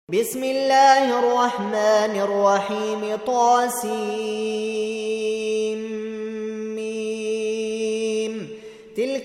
بسم الله الرحمن الرحيم طاسيم تلك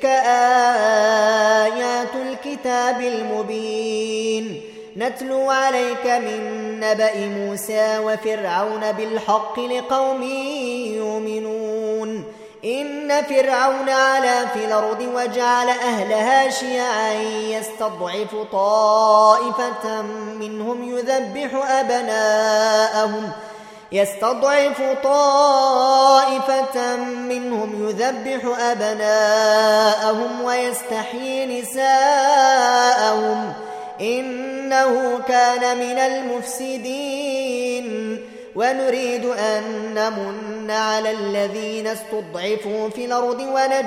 آيات الكتاب المبين نتلو عليك من نبأ موسى وفرعون بالحق لقوم يؤمنون إن فرعون علا في الأرض وجعل أهلها شيعا يستضعف طائفة منهم يذبح أبناءهم ويستحيي نساءهم إنه كان من المفسدين ونريد أن نمن على الذين استضعفوا في الأرض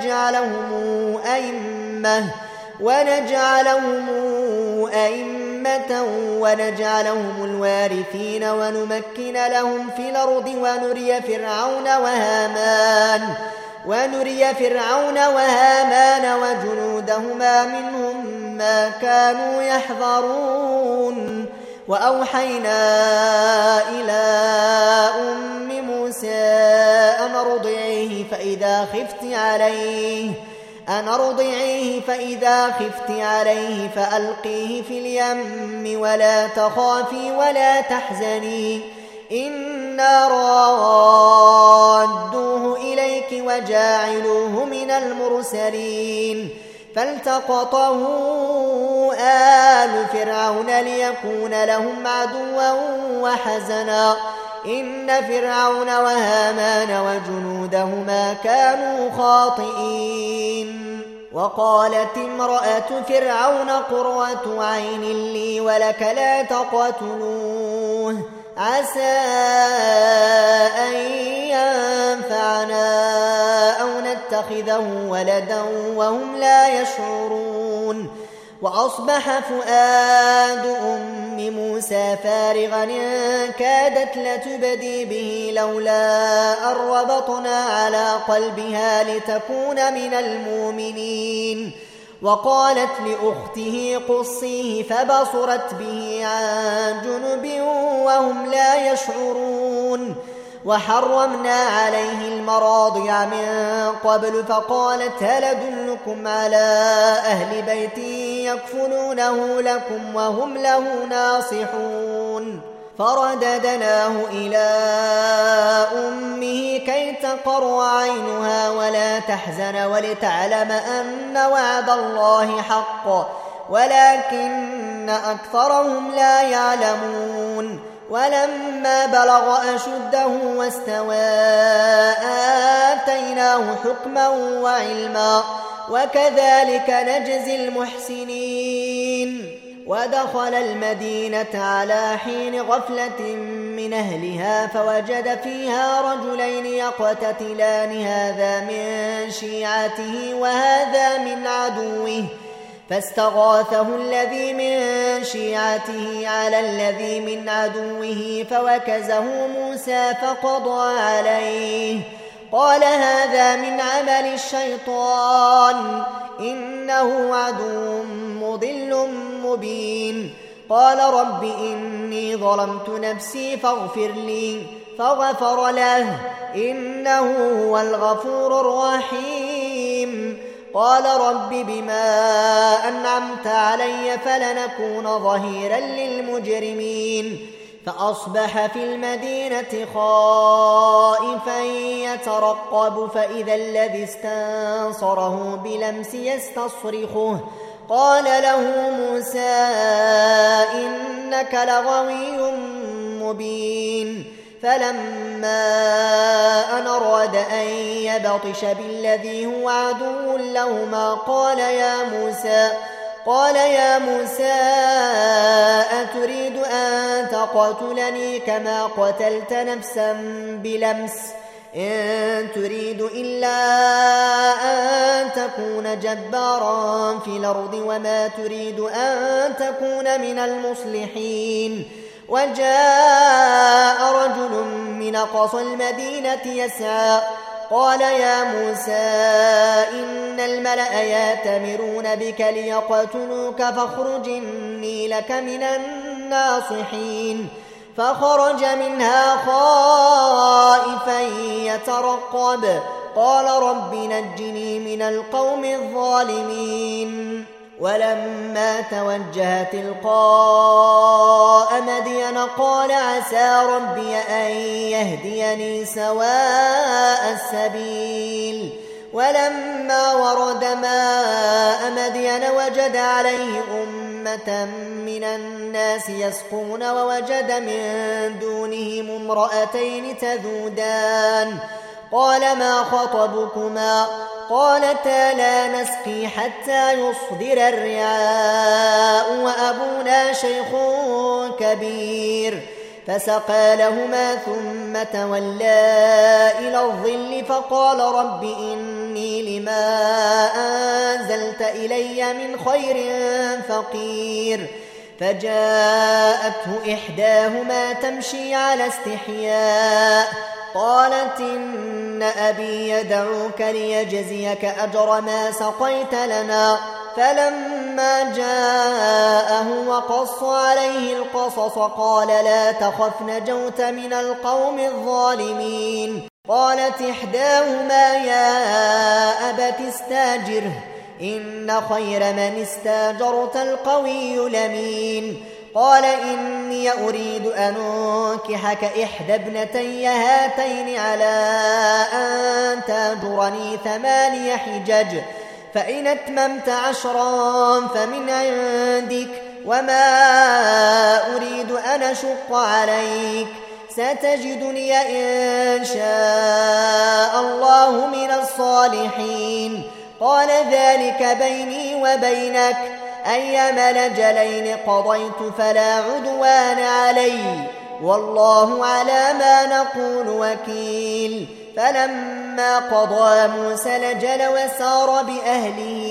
ونجعلهم أئمة الوارثين ونمكن لهم في الأرض ونري فرعون وهامان وجنودهما منهم ما كانوا يحذرون وأوحينا إلى أم موسى أن أرضعيه فإذا خفت عليه فألقيه في اليم ولا تخافي ولا تحزني إنا رادوه إليك وجاعلوه من المرسلين فالتقطه آل فرعون ليكون لهم عدوا وحزنا إن فرعون وهامان وجنودهما كانوا خاطئين وقالت امرأة فرعون قرة عين لي ولك لا تقتلوه عسى أن ينفعنا أو نتخذه ولدا وهم لا يشعرون وأصبح فؤاد أم موسى فارغا إن كادت لتبدي به لولا أن ربطنا على قلبها لتكون من المؤمنين وقالت لأخته قصيه فبصرت به عن جنب وهم لا يشعرون وحرمنا عليه المراضع من قبل فقالت هل أدلكم على أهل بيت يكفلونه لكم وهم له ناصحون فرددناه إلى أمه كي تقر عينها ولا تحزن ولتعلم أن وعد الله حق ولكن أكثرهم لا يعلمون ولما بلغ أشده واستوى آتيناه حكما وعلما وكذلك نجزي المحسنين ودخل المدينة على حين غفلة من أهلها فوجد فيها رجلين يقتتلان هذا من شيعته وهذا من عدوه فاستغاثه الذي من شيعته على الذي من عدوه فوكزه موسى فقضى عليه قال هذا من عمل الشيطان إنه عدو مضل مبين قال رب إني ظلمت نفسي فاغفر لي فغفر له إنه هو الغفور الرحيم قال رب بما أنعمت علي فلنكون ظهيرا للمجرمين فأصبح في المدينة خائفا يترقب فإذا الذي استنصره بلمس يستصرخه قال له موسى إنك لغوي مبين فلما أن أراد أن يبطش بالذي هو عدو لهما قال يا موسى أتريد أن تقتلني كما قتلت نفسا بلمس إن تريد إلا أن تكون جبارا في الأرض وما تريد أن تكون من المصلحين وجاء رجل من أقصى المدينة يسعى قال يا موسى إن الملأ يأتمرون بك ليقتلوك فاخرج إني لك من الناصحين فخرج منها خائفا يترقب قال رب نجني من القوم الظالمين ولما توجه تلقاء مدين قال عسى ربي أن يهديني سواء السبيل ولما ورد ماء مدين وجد عليه أمة من الناس يسقون ووجد من دونهم امرأتين تذودان قال ما خطبكما قالتا لا نسقي حتى يصدر الرعاء وأبونا شيخ كبير فسقى لهما ثم تولى إلى الظل فقال رب إني لما أنزلت إلي من خير فقير فجاءته إحداهما تمشي على استحياء قالت إن أبي يدعوك ليجزيك أجر ما سقيت لنا فلما جاءه وقص عليه القصص قال لا تخف نجوت من القوم الظالمين قالت إحداهما يا أبت استاجره إن خير من استاجرت القوي الأمين قال إني أريد أن أنكحك إحدى ابنتي هاتين على أن تأجرني 8 حجج فإن أتممت 10 فمن عندك وما أريد أن أشق عليك ستجدني إن شاء الله من الصالحين قال ذلك بيني وبينك أيما الأجلين قضيت فلا عدوان علي والله على ما نقول وكيل فلما قضى موسى الأجل وسار بأهله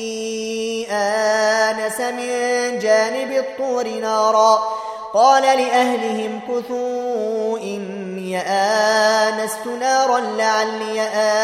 آنس من جانب الطور نارا قال لأهلهم كثوا إني آنست نارا لعلي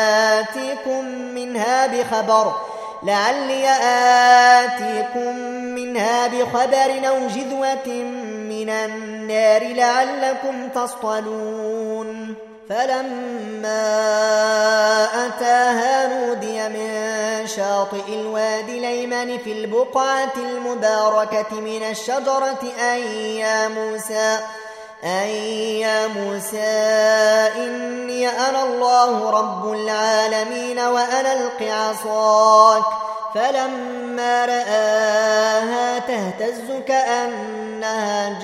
آتيكم منها بخبر أو جذوة من النار لعلكم تصطلون فلما أتاها نودي من شاطئ الوادي الأيمن في البقعة المباركة من الشجرة أن يا موسى إني أنا الله رب العالمين وأنا ألق عصاك فلما رآها تهتز كأنها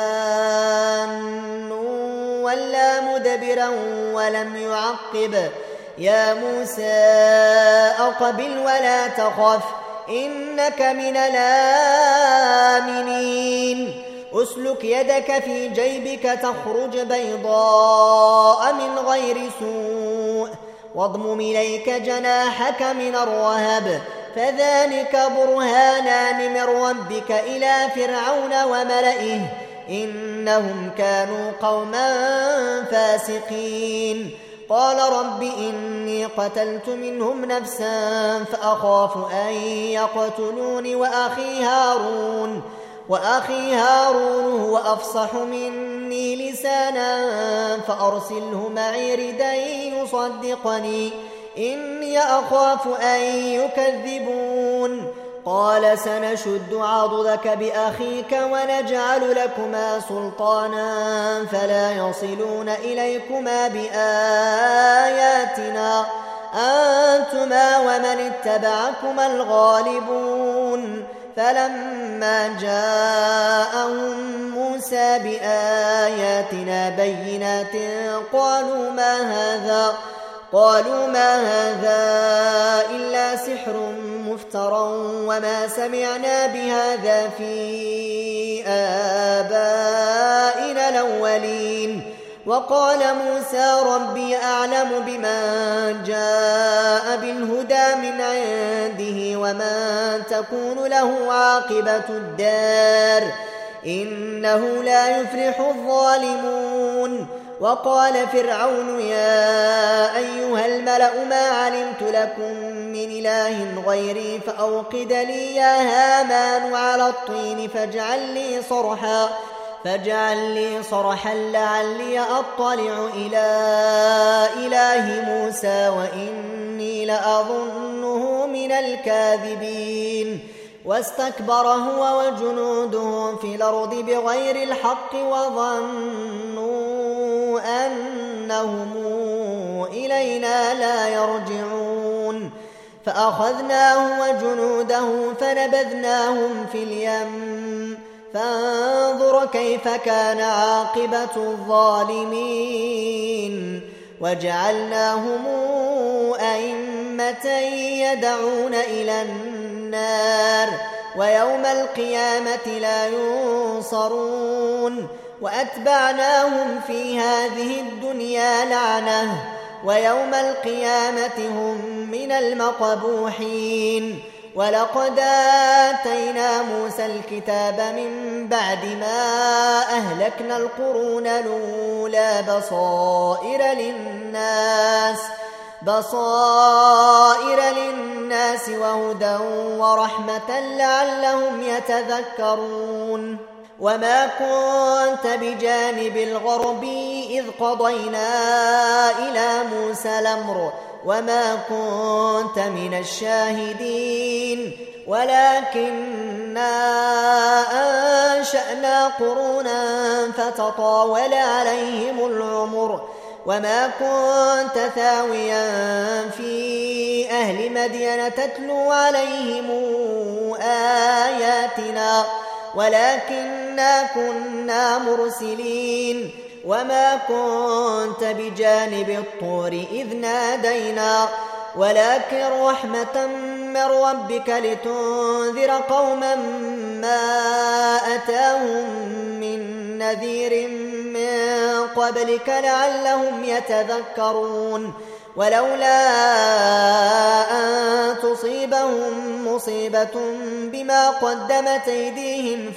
جان ولا مدبرا ولم يعقب يا موسى أقبل ولا تخف إنك من الآمنين أسلك يدك في جيبك تخرج بيضاء من غير سوء واضمم إليك جناحك من الرهب فذلك برهانان من ربك إلى فرعون وملئه إنهم كانوا قوما فاسقين قال رب إني قتلت منهم نفسا فأخاف أن يقتلون وأخي هارون هو أفصح مني لسانا فأرسله معي ردا يصدقني إني أخاف أن يكذبون قال سنشد عضدك بأخيك ونجعل لكما سلطانا فلا يصلون إليكما بآياتنا أنتما ومن اتبعكما الغالبون فلما جاءهم موسى بآياتنا بينات قالوا ما هذا إلا سحر مفترى وما سمعنا بهذا في آبائنا الأولين وقال موسى ربي أعلم بمن جاء بالهدى من عنده ومن تكون له عاقبة الدار إنه لا يفلح الظالمون وقال فرعون يا أيها الملأ ما علمت لكم من إله غيري فأوقد لي يا هامان على الطين فاجعل لي صرحا لعلي أطلع إلى إله موسى وإني لأظنه من الكاذبين واستكبر هو وجنوده في الأرض بغير الحق وظنوا أنهم إلينا لا يرجعون فأخذناه وجنوده فنبذناهم في اليم فانظر كيف كان عاقبة الظالمين وجعلناهم أئمة يدعون إلى النار ويوم القيامة لا ينصرون وأتبعناهم في هذه الدنيا لعنة ويوم القيامة هم من المقبوحين ولقد آتينا موسى الكتاب من بعد ما أهلكنا القرون الأولى بصائر للناس وهدى ورحمة لعلهم يتذكرون وما كنت بجانب الغربي إذ قضينا إلى موسى الأمر وما كنت من الشاهدين ولكننا أنشأنا قرونا فتطاول عليهم العمر وما كنت ثاويا في أهل مدين تتلو عليهم آياتنا ولكننا كنا مرسلين وما كنت بجانب الطور إذ نادينا ولكن رحمة من ربك لتنذر قوما ما أتاهم من نذير من قبلك لعلهم يتذكرون ولولا أن تصيبهم مصيبة بما قدمت أيديهم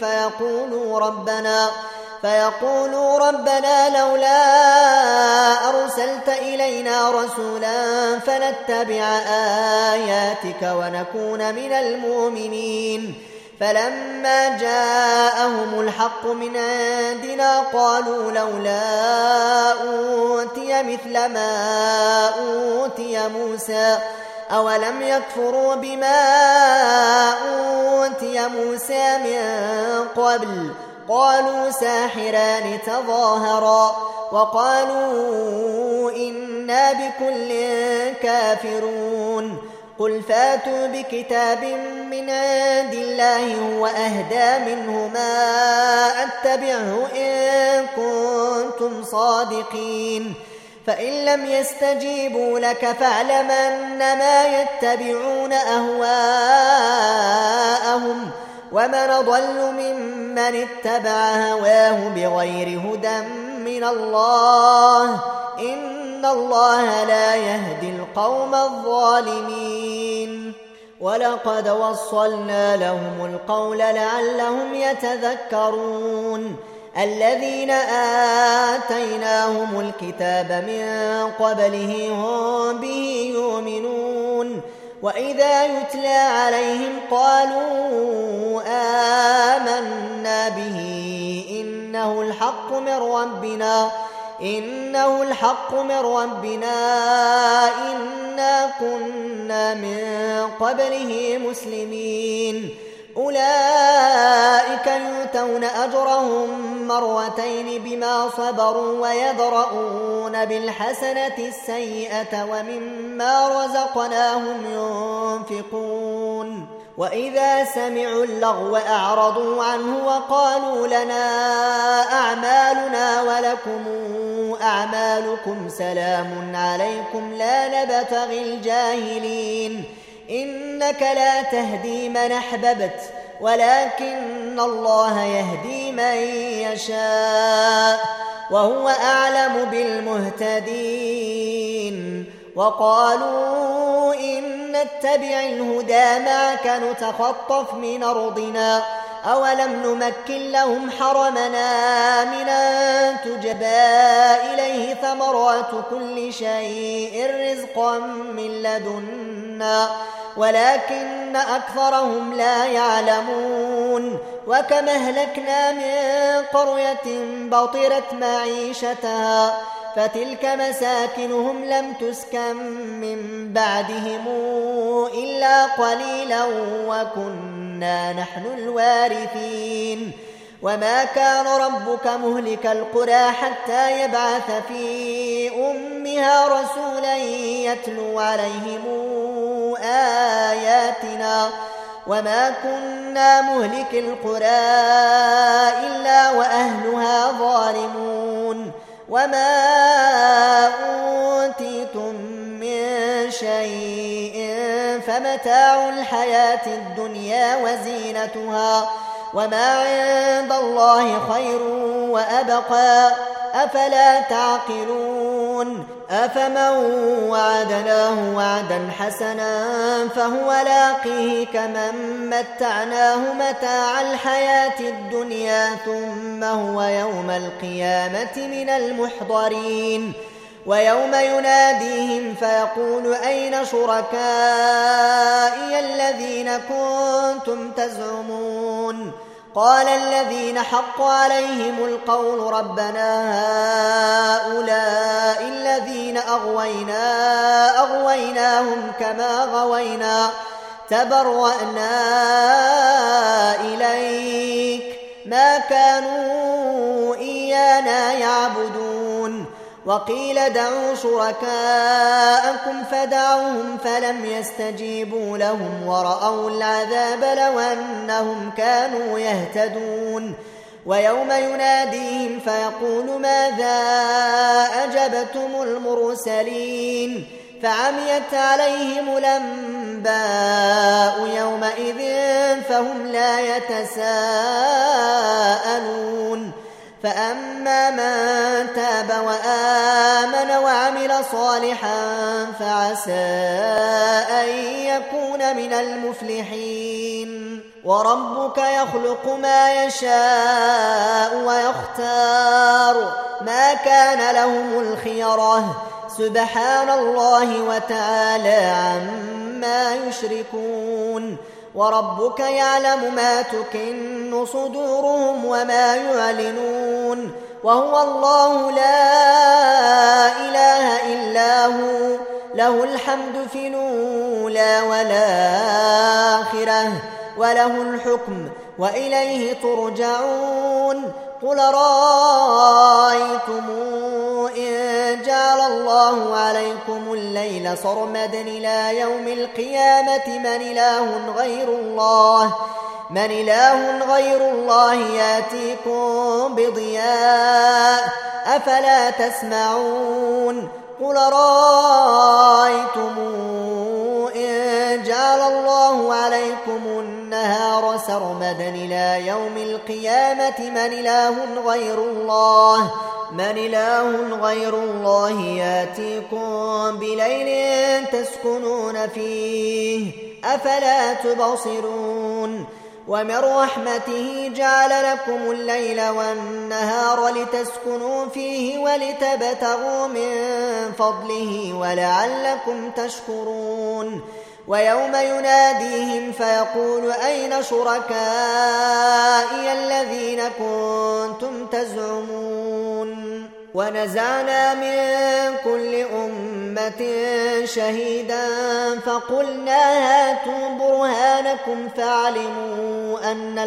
فيقولوا ربنا لولا أرسلت إلينا رسولا فنتبع آياتك ونكون من المؤمنين فلما جاءهم الحق من عندنا قالوا لولا أوتي مثل ما أوتي موسى أولم يكفروا بما أوتي موسى من قبل قالوا ساحران تظاهرا وقالوا إنا بكل كافرون قل فاتوا بكتاب من عند الله هو أهدى منه ما أتبعه إن كنتم صادقين فإن لم يستجيبوا لك فاعلم أنما يتبعون أهواءهم ومن ضل ممن اتبع هواه بغير هدى من الله إن الله لا يهدي القوم الظالمين ولقد وصلنا لهم القول لعلهم يتذكرون الذين آتيناهم الكتاب من قبله هم به يؤمنون وإذا يتلى عليهم قالوا آمنا به إنه الحق من ربنا إنا كنا من قبله مسلمين أولئك يؤتون أجرهم مرتين بما صبروا ويدرؤون بالحسنة السيئة ومما رزقناهم ينفقون وإذا سمعوا اللغو أعرضوا عنه وقالوا لنا أعمالنا ولكم أعمالكم سلام عليكم لا نبتغي الجاهلين إنك لا تهدي من أحببت ولكن الله يهدي من يشاء وهو أعلم بالمهتدين وقالوا إن نتبع الهدى معك نتخطف من أرضنا أولم نمكن لهم حرمنا آمنا تجبى إليه ثمرات كل شيء رزقا من لدنا ولكن أكثرهم لا يعلمون وكم أهلكنا من قرية بطرت معيشتها فتلك مساكنهم لم تسكن من بعدهم إلا قليلا وكنا نحن الوارثين وما كان ربك مهلك القرى حتى يبعث في أمها رسولا يتلو عليهم آياتنا وما كنا مهلك القرى إلا وأهلها ظالمون وما أوتيتم من شيء فمتاع الحياة الدنيا وزينتها وما عند الله خير وأبقى أفلا تعقلون أفمن وعدناه وعدا حسنا فهو لاقيه كمن متعناه متاع الحياة الدنيا ثم هو يوم القيامة من المحضرين ويوم يناديهم فيقول أين شركائي الذين كنتم تزعمون قال الذين حق عليهم القول ربنا هؤلاء الذين أغويناهم كما غوينا تبرأنا إليك ما كانوا إيانا يعبدون وقيل دعوا شركاءكم فدعوهم فلم يستجيبوا لهم ورأوا العذاب لو أنهم كانوا يهتدون ويوم يناديهم فيقول ماذا أجبتم المرسلين فعميت عليهم الأنباء يومئذ فهم لا يتساءلون فأما من تاب وآمن وعمل صالحا فعسى أن يكون من المفلحين وربك يخلق ما يشاء ويختار ما كان لهم الخيرة سبحان الله وتعالى عما يشركون وربك يعلم ما تكن صدورهم وما يعلنون وهو الله لا إله إلا هو له الحمد في الأولى والآخرة وله الحكم وإليه ترجعون قل رأيتم إن جعل الله عليكم الليل سرمدا إلى يوم القيامة من إله غير الله يأتيكم بضياء أفلا تسمعون قل رأيتم إن جعل الله عليكم النهار سرمدا إلى يوم القيامة من إله غير الله يأتيكم بليل تسكنون فيه أفلا تبصرون ومن رحمته جعل لكم الليل والنهار لتسكنوا فيه ولتبتغوا من فضله ولعلكم تشكرون ويوم يناديهم فيقول أين شركائي الذين كنتم تزعمون ونزعنا من كل أمة شهيدا فقلنا هاتوا برهانكم فعلموا أن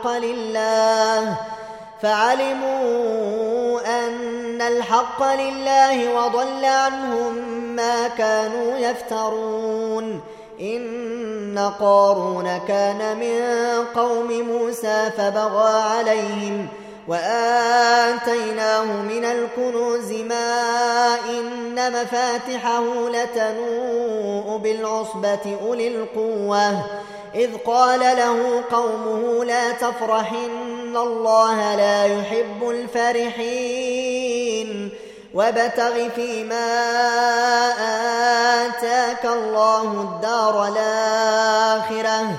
الحق لله وضل عنهم ما كانوا يفترون إن قارون كان من قوم موسى فبغى عليهم وآتيناه من الكنوز ما إن مفاتحه لتنوء بالعصبة أولي القوة إذ قال له قومه لا تفرح إن الله لا يحب الفرحين وابتغ فيما آتاك الله الدار الآخرة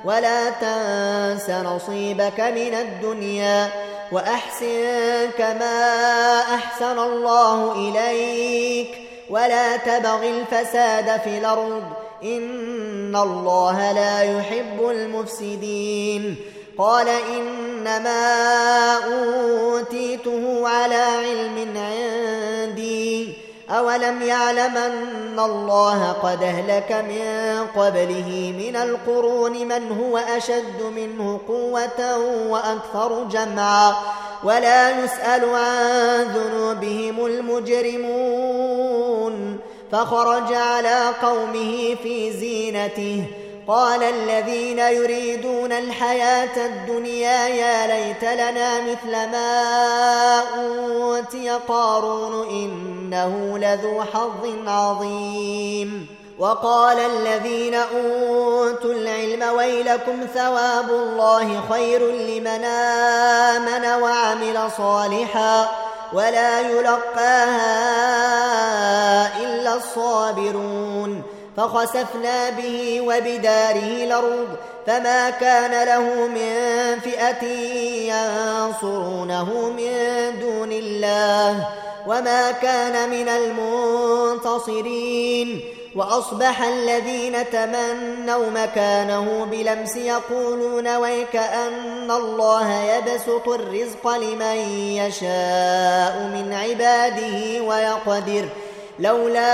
ولا تنس نصيبك من الدنيا وأحسن كما أحسن الله إليك ولا تبغ الفساد في الأرض إن الله لا يحب المفسدين. قال إنما أوتيته على علم عندي أولم يعلم أن الله قد أهلك من قبله من القرون من هو أشد منه قوة وأكثر جمعا ولا يسأل عن ذنوبهم المجرمون. فخرج على قومه في زينته قال الذين يريدون الحياة الدنيا يا ليت لنا مثل ما أوتي قارون إنه لذو حظ عظيم. وقال الذين أوتوا العلم ويلكم ثواب الله خير لمن آمن وعمل صالحا ولا يلقاها إلا الصابرون. فخسفنا به وبداره الأرض فما كان له من فئة ينصرونه من دون الله وما كان من المنتصرين. وأصبح الذين تمنوا مكانه بلمس يقولون ويكأن الله يبسط الرزق لمن يشاء من عباده ويقدر لولا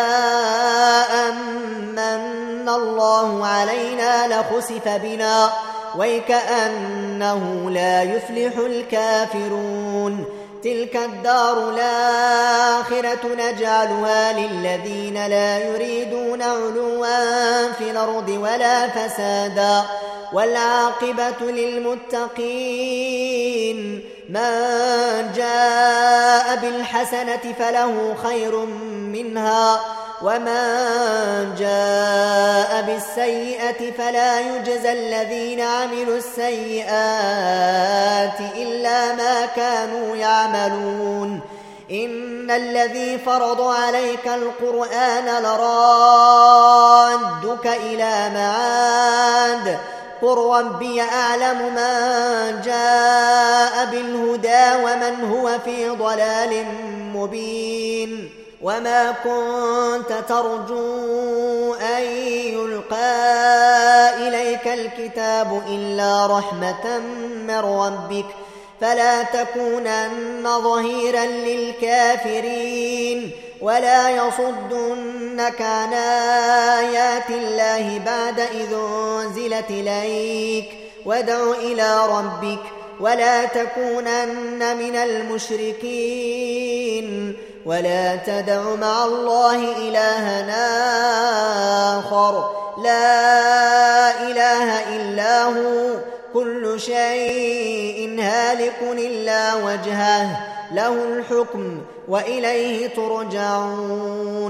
أمن الله علينا لخسف بنا ويكأنه لا يفلح الكافرون. تلك الدار الآخرة نجعلها للذين لا يريدون علوا في الأرض ولا فسادا والعاقبة للمتقين. من جاء بالحسنة فله خير منها ومن جاء بالسيئة فلا يجزى الذين عملوا السيئات إلا ما كانوا يعملون. إن الذي فرض عليك القرآن لرادك إلى معاد قل ربي أعلم من جاء بالهدى ومن هو في ضلال مبين. وما كنت ترجو أن يلقى إليك الكتاب إلا رحمة من ربك فلا تكونن ظهيرا للكافرين ولا يصدنك عن آيات الله بعد إذ أنزلت إليك وادع إلى ربك ولا تكونن من المشركين ولا تدع مع الله إلها آخر لا إله إلا هو كل شيء هالك إلا وجهه له الحكم وإليه ترجعون.